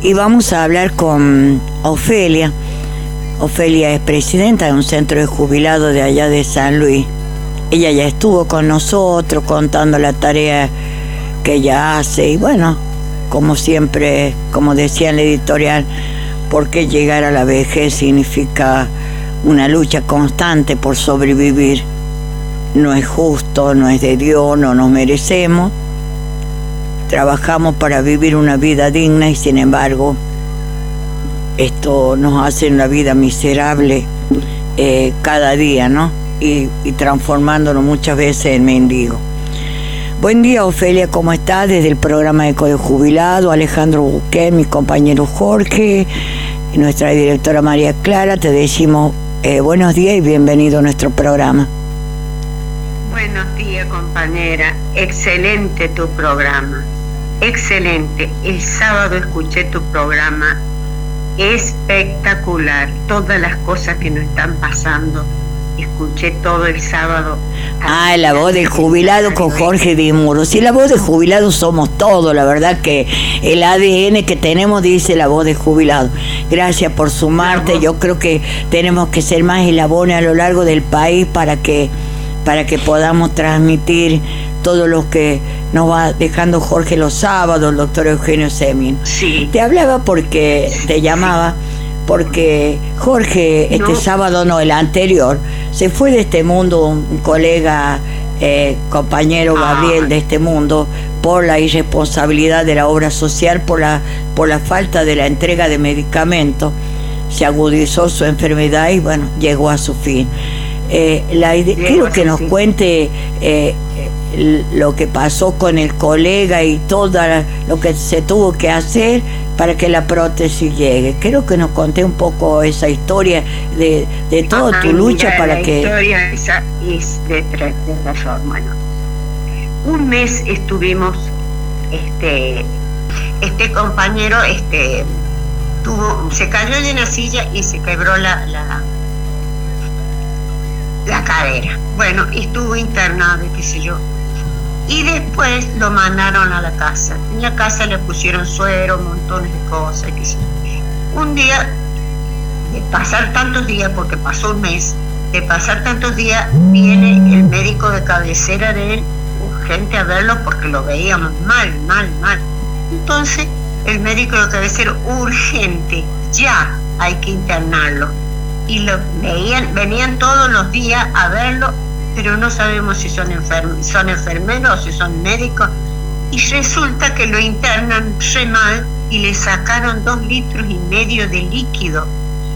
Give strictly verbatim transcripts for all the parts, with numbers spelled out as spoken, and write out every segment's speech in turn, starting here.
y vamos a hablar con Ofelia. Ofelia es presidenta de un centro de jubilados de allá de San Luis. Ella ya estuvo con nosotros contando la tarea que ella hace y bueno, como siempre, como decía en la editorial, porque llegar a la vejez significa una lucha constante por sobrevivir. No es justo, no es de Dios, no nos merecemos. Trabajamos para vivir una vida digna y sin embargo esto nos hace una vida miserable eh, cada día, ¿no? Y, y transformándonos muchas veces en mendigo. Buen día, Ofelia, ¿cómo estás? Desde el programa de Eco de Jubilado, Alejandro Buquet, mi compañero Jorge, y nuestra directora María Clara, te decimos eh, buenos días y bienvenido a nuestro programa. Buenos días, compañera. Excelente tu programa. Excelente. El sábado escuché tu programa. Espectacular. Todas las cosas que nos están pasando. Escuché todo el sábado. Ah, la voz del jubilado con Jorge Di Muro. Sí, la voz de jubilado somos todos. La verdad que el A D N que tenemos dice la voz de jubilado. Gracias por sumarte. Yo creo que tenemos que ser más eslabones a lo largo del país para que para que podamos transmitir todo lo que nos va dejando Jorge los sábados, el doctor Eugenio Semin. Sí. Te hablaba porque te llamaba, porque Jorge este no. sábado, no, el anterior, se fue de este mundo un colega, eh, compañero Gabriel ah. de este mundo, por la irresponsabilidad de la obra social, por la, por la falta de la entrega de medicamentos. Se agudizó su enfermedad y bueno, llegó a su fin. Eh, la idea, quiero que nos cuente eh, lo que pasó con el colega y todo lo que se tuvo que hacer para que la prótesis llegue. Quiero que nos conté un poco esa historia de, de toda tu lucha mira, para la que... La historia esa es de tres de razón, bueno. Un mes estuvimos, este, este compañero, este, tuvo, se cayó de una silla y se quebró la, la la cadera. Bueno, estuvo internado y qué sé yo. Y después lo mandaron a la casa. En la casa le pusieron suero, montones de cosas, qué sé yo. Un día, de pasar tantos días, porque pasó un mes, de pasar tantos días, viene el médico de cabecera de él, urgente a verlo porque lo veíamos mal, mal, mal. Entonces, el médico de cabecera, urgente, ya hay que internarlo. Y lo veían, venían todos los días a verlo, pero no sabemos si son, enferm- son enfermeros o si son médicos. Y resulta que lo internan re mal y le sacaron dos litros y medio de líquido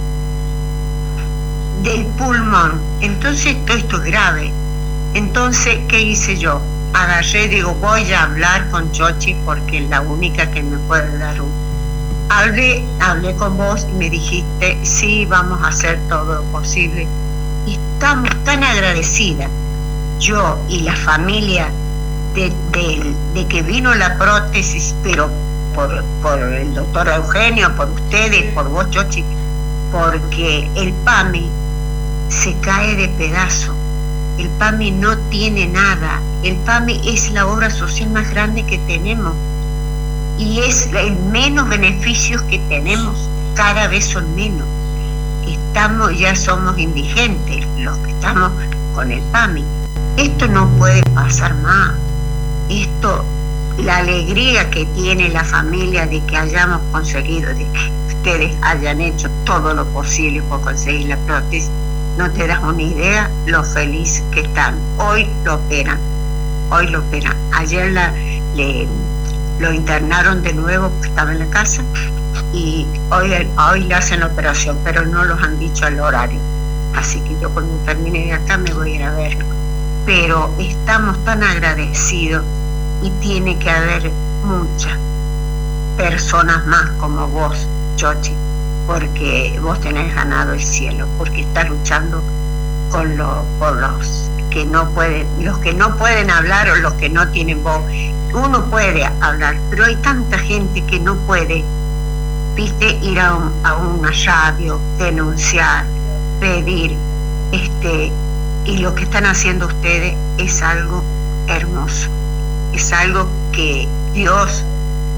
del pulmón. Entonces todo esto es grave. Entonces, ¿qué hice yo? Agarré, digo, voy a hablar con Chochi porque es la única que me puede dar un... Hablé, hablé con vos y me dijiste, sí, vamos a hacer todo lo posible. Y estamos tan agradecidas, yo y la familia, de, de, de que vino la prótesis, pero por, por el doctor Eugenio, por ustedes, por vos, Chochi, porque el PAMI se cae de pedazo. El PAMI no tiene nada. El PAMI es la obra social más grande que tenemos. Y es el menos beneficios que tenemos, cada vez son menos. Estamos, ya somos indigentes, los que estamos con el PAMI. Esto no puede pasar más. Esto, la alegría que tiene la familia de que hayamos conseguido, de que ustedes hayan hecho todo lo posible por conseguir la prótesis, no te das una idea lo feliz que están. Hoy lo operan, hoy lo operan. Ayer la, le... lo internaron de nuevo porque estaba en la casa y hoy, hoy le hacen la operación, pero no los han dicho al horario. Así que yo cuando termine de acá me voy a ir a verlo. Pero estamos tan agradecidos y tiene que haber muchas personas más como vos, Chochi, porque vos tenés ganado el cielo, porque estás luchando con lo, por los que no pueden, los que no pueden hablar o los que no tienen voz. Uno puede hablar, pero hay tanta gente que no puede, viste, ir a, un, a una radio, denunciar, pedir, este, y lo que están haciendo ustedes es algo hermoso, es algo que Dios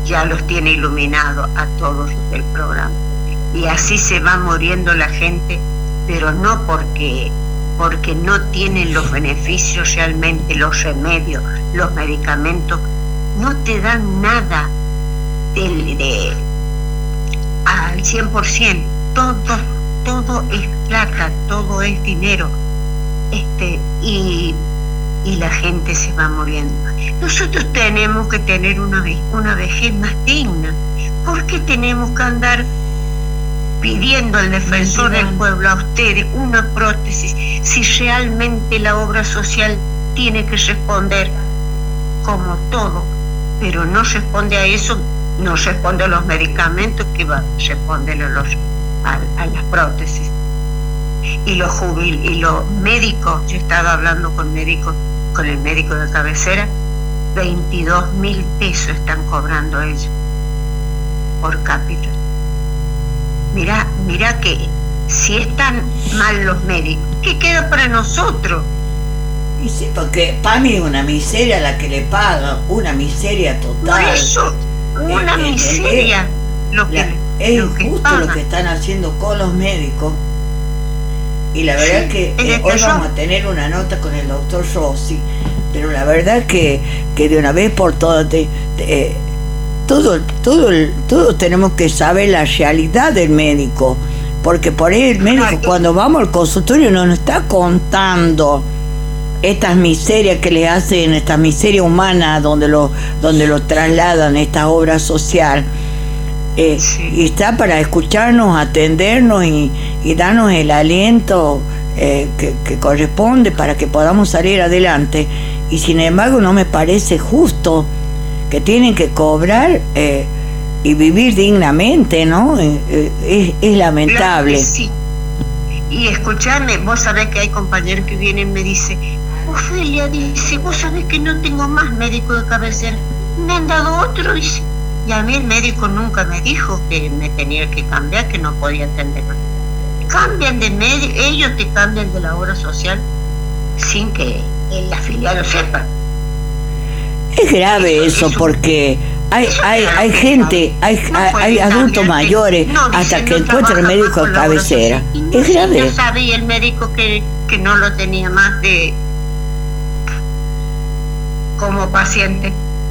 ya los tiene iluminados a todos los del programa. Y así se va muriendo la gente, pero no porque, porque no tienen los beneficios realmente, los remedios, los medicamentos, no te dan nada de, de, al cien por ciento, todo, todo es plata, todo es dinero, este, y, y la gente se va muriendo. Nosotros tenemos que tener una, una vejez más digna. ¿Por qué tenemos que andar pidiendo al defensor del pueblo, a ustedes, una prótesis, si realmente la obra social tiene que responder como todo, pero no responde a eso, no responde a los medicamentos, que va a responder a, los, a, a las prótesis? Y los jubil, y los médicos, yo estaba hablando con médicos, con el médico de cabecera, veintidós mil pesos están cobrando ellos por cápita. Mirá, mirá que si están mal los médicos, ¿qué queda para nosotros? Y sí, porque para mí es una miseria la que le pagan, una miseria total. Por eso, una eh, miseria. Eh, lo que, la, es lo que injusto pagan. Lo que están haciendo con los médicos. Y la verdad sí, que eh, hoy yo... vamos a tener una nota con el doctor Rossi, pero la verdad que, que de una vez por todas te, te, eh, todo, todo, todos tenemos que saber la realidad del médico, porque por ahí el médico Ay, cuando vamos al consultorio no nos está contando estas miserias que le hacen, estas miserias humanas donde lo, donde lo trasladan, esta obra social. Eh, sí. Y está para escucharnos, atendernos y, y darnos el aliento eh, que, que corresponde para que podamos salir adelante. Y sin embargo no me parece justo que tienen que cobrar eh, y vivir dignamente, ¿no? Eh, eh, es, es lamentable. Claro que sí. Y escuchame, vos sabés que hay compañeros que vienen y me dicen, Ofelia, dice, vos sabés que no tengo más médico de cabecera, me han dado otro, dice. Y a mí el médico nunca me dijo que me tenía que cambiar, que no podía atender. Cambian de médico, ellos te cambian de la obra social sin que el afiliado sepa. Es grave eso, eso porque hay hay hay gente, hay, no hay, hay adultos mayores no, hasta que encuentran el médico de cabecera. No, es grave. Ya sabía el médico que, que no lo tenía más de como paciente.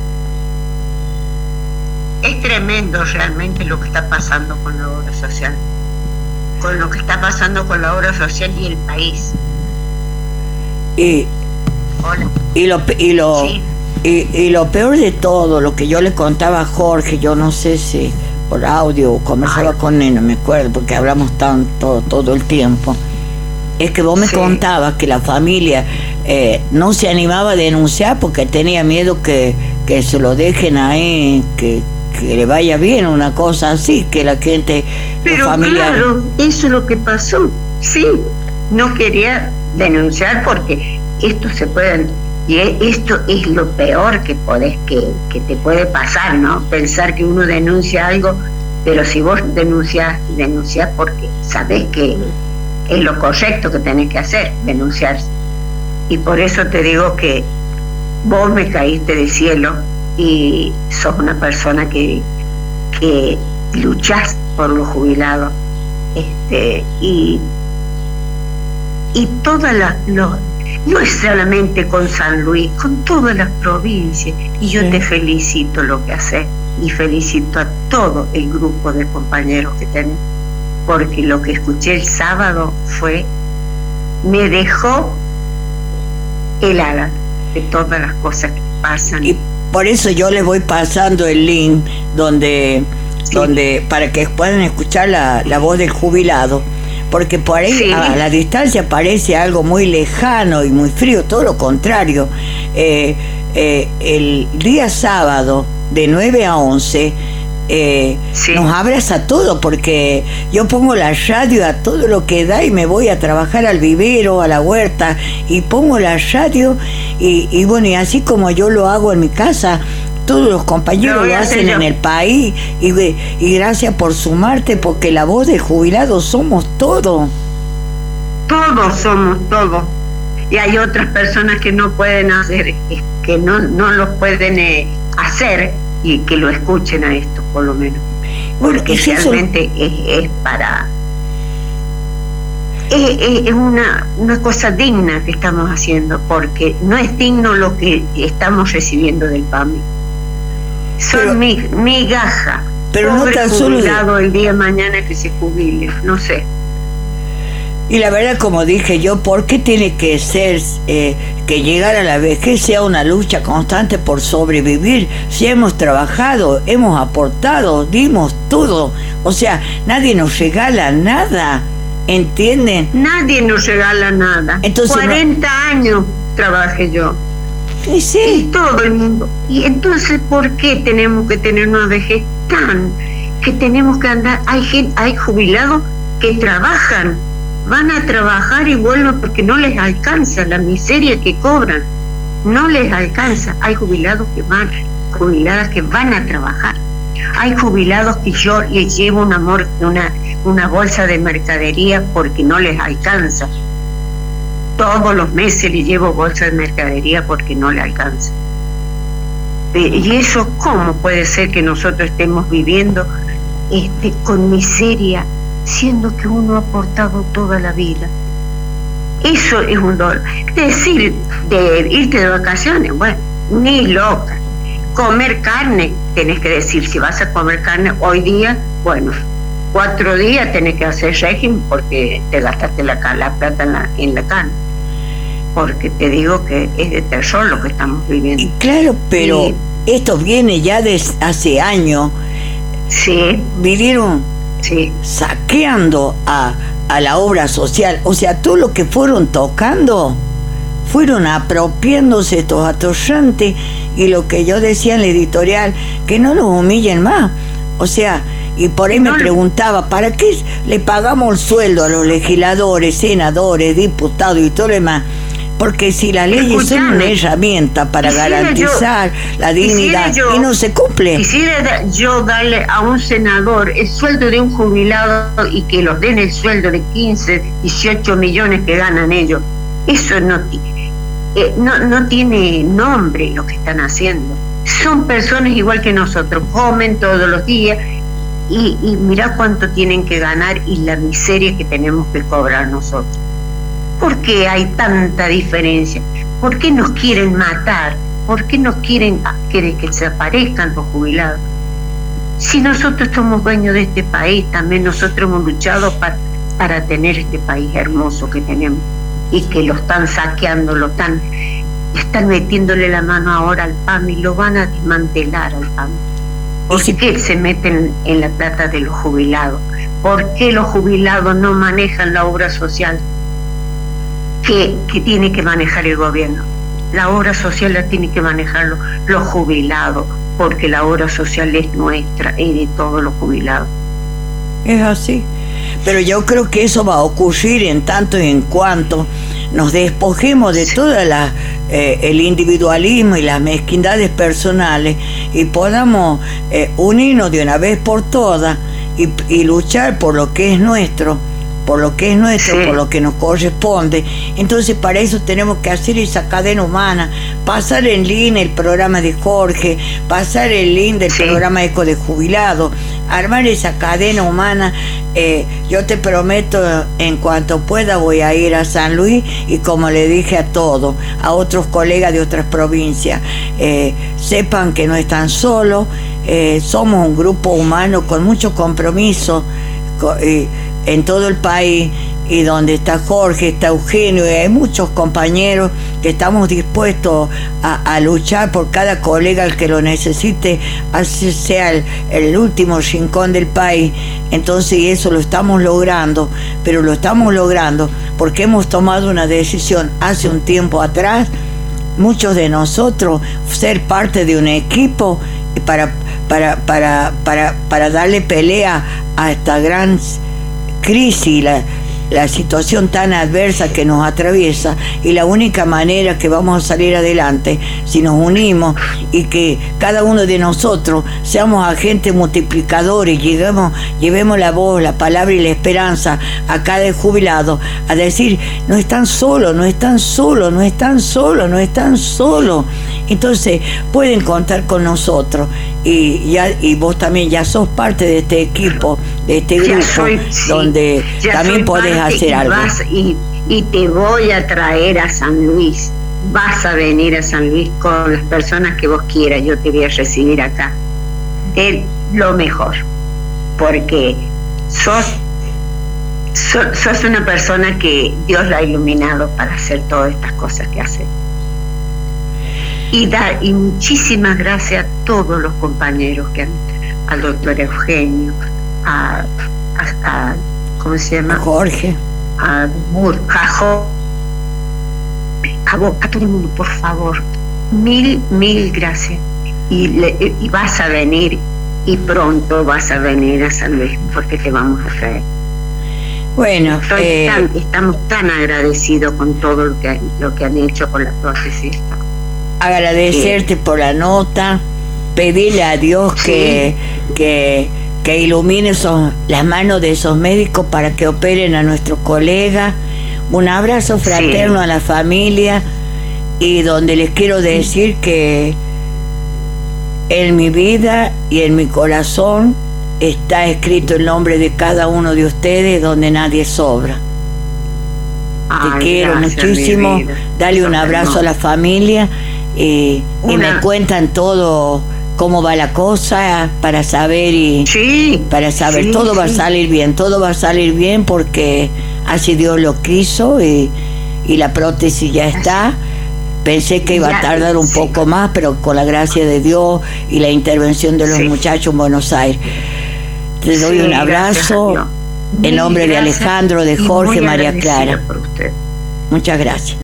Es tremendo realmente lo que está pasando con la obra social, con lo que está pasando con la obra social y el país. Y, Hola. y lo y lo sí. y, y lo peor de todo, lo que yo le contaba a Jorge, yo no sé si por audio o conversaba Ay. con él, no me acuerdo, porque hablamos tanto todo el tiempo, es que vos me sí. contabas que la familia eh, no se animaba a denunciar porque tenía miedo que, que se lo dejen ahí, que que le vaya bien, una cosa así, que la gente, pero familiar... claro, eso es lo que pasó, sí, no quería denunciar porque esto se puede, y esto es lo peor que podés, que, que te puede pasar, ¿no? Pensar que uno denuncia algo, pero si vos denuncias, denuncias porque sabés que es lo correcto que tenés que hacer, denunciar. Y por eso te digo que vos me caíste del cielo y sos una persona que, que luchás por los jubilados, este, y y todas las los, no es solamente con San Luis, con todas las provincias, y yo sí. te felicito lo que haces y felicito a todo el grupo de compañeros que tenés, porque lo que escuché el sábado fue, me dejó helada de todas las cosas que pasan. Y por eso yo les voy pasando el link donde, sí. donde para que puedan escuchar la, la voz del jubilado, porque por ahí sí. a la distancia parece algo muy lejano y muy frío, todo lo contrario. Eh, eh, el día sábado de nueve a once eh, sí. nos abraza todo, porque yo pongo la radio a todo lo que da y me voy a trabajar al vivero, a la huerta, y pongo la radio y, y bueno, y así como yo lo hago en mi casa, todos los compañeros lo, lo hacen en el país, y, y gracias por sumarte, porque la voz del jubilado somos todos. Todos somos todos. Y hay otras personas que no pueden hacer, que no, no los pueden eh, hacer, y que lo escuchen a esto, por lo menos. Bueno, porque si realmente eso... es, es para... Es, es una, una cosa digna que estamos haciendo, porque no es digno lo que estamos recibiendo del P A M I. Son pero, mig, migaja. Pero Pobre no tan solo de... el día de mañana que se jubile, no sé. Y la verdad, como dije yo, ¿por qué tiene que ser eh, que llegar a la vejez sea una lucha constante por sobrevivir? Si hemos trabajado, hemos aportado, dimos todo. O sea, nadie nos regala nada, ¿entienden? Nadie nos regala nada. Entonces, cuarenta no... años trabajé yo. Y sí. Y todo el mundo. Y entonces, ¿por qué tenemos que tener una vejez tan que tenemos que andar? Hay gente, hay jubilados que trabajan, van a trabajar y vuelven porque no les alcanza la miseria que cobran, no les alcanza. Hay jubilados que van, jubiladas que van a trabajar. Hay jubilados que yo les llevo una, una, una bolsa de mercadería porque no les alcanza. Todos los meses les llevo bolsa de mercadería porque no les alcanza. Y eso, ¿cómo puede ser que nosotros estemos viviendo este, con miseria, siendo que uno ha aportado toda la vida? Eso es un dolor. Decir de irte de vacaciones, bueno, ni loca. Comer carne, tenés que decir, si vas a comer carne hoy día, bueno, cuatro días tenés que hacer régimen porque te gastaste la, la plata en la, en la carne. Porque te digo que es de terror lo que estamos viviendo. Claro, pero y, esto viene ya desde hace años. Sí. Vinieron sí. saqueando a, a la obra social. O sea, todo lo que fueron tocando, fueron apropiándose estos atorrantes. Y lo que yo decía en la editorial, que no nos humillen más. O sea, y por ahí no, me preguntaba, ¿para qué le pagamos el sueldo a los legisladores, senadores, diputados y todo lo demás? Porque si las leyes Escuchame, son una herramienta para garantizar yo, la dignidad yo, y no se cumple. Quisiera yo darle a un senador el sueldo de un jubilado y que los den el sueldo de quince, dieciocho millones que ganan ellos. Eso no, eh, no, no tiene nombre lo que están haciendo. Son personas igual que nosotros, comen todos los días y, y mirá cuánto tienen que ganar y la miseria que tenemos que cobrar nosotros. ¿Por qué hay tanta diferencia? ¿Por qué nos quieren matar? ¿Por qué nos quieren, quieren que se aparezcan los jubilados? Si nosotros somos dueños de este país, también nosotros hemos luchado para, para tener este país hermoso que tenemos y que lo están saqueando, lo están, están metiéndole la mano ahora al P A M I, lo van a desmantelar al P A M I. ¿Por qué se meten en la plata de los jubilados? ¿Por qué los jubilados no manejan la obra social que, que tiene que manejar el gobierno? La obra social la tiene que manejar los, los jubilados, porque la obra social es nuestra, es de todos los jubilados. Es así. Pero yo creo que eso va a ocurrir en tanto y en cuanto nos despojemos de sí. toda la eh, el individualismo y las mezquindades personales y podamos eh, unirnos de una vez por todas y, y luchar por lo que es nuestro, por lo que es nuestro, sí. por lo que nos corresponde. Entonces para eso tenemos que hacer esa cadena humana, pasar en línea el programa de Jorge, pasar en línea el sí. programa Eco de Jubilado, armar esa cadena humana. Eh, yo te prometo, en cuanto pueda voy a ir a San Luis y como le dije a todos, a otros colegas de otras provincias, eh, sepan que no están solos, eh, somos un grupo humano con mucho compromiso, con, eh, en todo el país, y donde está Jorge, está Eugenio, y hay muchos compañeros que estamos dispuestos a, a luchar por cada colega que lo necesite, así sea el, el último rincón del país. Entonces eso lo estamos logrando, pero lo estamos logrando porque hemos tomado una decisión hace un tiempo atrás, muchos de nosotros, ser parte de un equipo para, para, para, para, para darle pelea a esta gran crisis, la, la situación tan adversa que nos atraviesa, y la única manera que vamos a salir adelante si nos unimos y que cada uno de nosotros seamos agentes multiplicadores, lleguemos, llevemos la voz, la palabra y la esperanza a cada jubilado, a decir, no están solos, no están solos, no están solos, no están solos. Entonces pueden contar con nosotros, y ya y vos también ya sos parte de este equipo, de este grupo, soy, sí, donde también podés hacer y algo. Vas, y, y te voy a traer a San Luis, vas a venir a San Luis con las personas que vos quieras, yo te voy a recibir acá. Es lo mejor, porque sos, sos, sos una persona que Dios la ha iluminado para hacer todas estas cosas que hace. Y, da, y muchísimas gracias a todos los compañeros, que han, al doctor Eugenio, a, a, a ¿cómo se llama? Jorge. A Burcajo, a vos, a todo el mundo, por favor, mil, mil gracias. Y, le, y vas a venir, y pronto vas a venir a San Luis, porque te vamos a traer. Bueno, Estoy eh, tan, estamos tan agradecidos con todo lo que, lo que han hecho con la prótesis. agradecerte sí. por la nota, pedirle a Dios sí. que, que, que ilumine esos, las manos de esos médicos para que operen a nuestros colegas. Un abrazo fraterno sí. a la familia, y donde les quiero decir que en mi vida y en mi corazón está escrito el nombre de cada uno de ustedes, donde nadie sobra. Ay, te quiero muchísimo, dale un abrazo a la familia, y, y me cuentan todo cómo va la cosa para saber, y sí, para saber sí, todo sí. va a salir bien, todo va a salir bien, porque así Dios lo quiso, y, y la prótesis ya está. Pensé que iba a tardar un sí. poco más, pero con la gracia de Dios y la intervención de los sí. muchachos en Buenos Aires. Te doy sí, un abrazo en nombre de Alejandro, de Jorge, María Clara. Muchas gracias.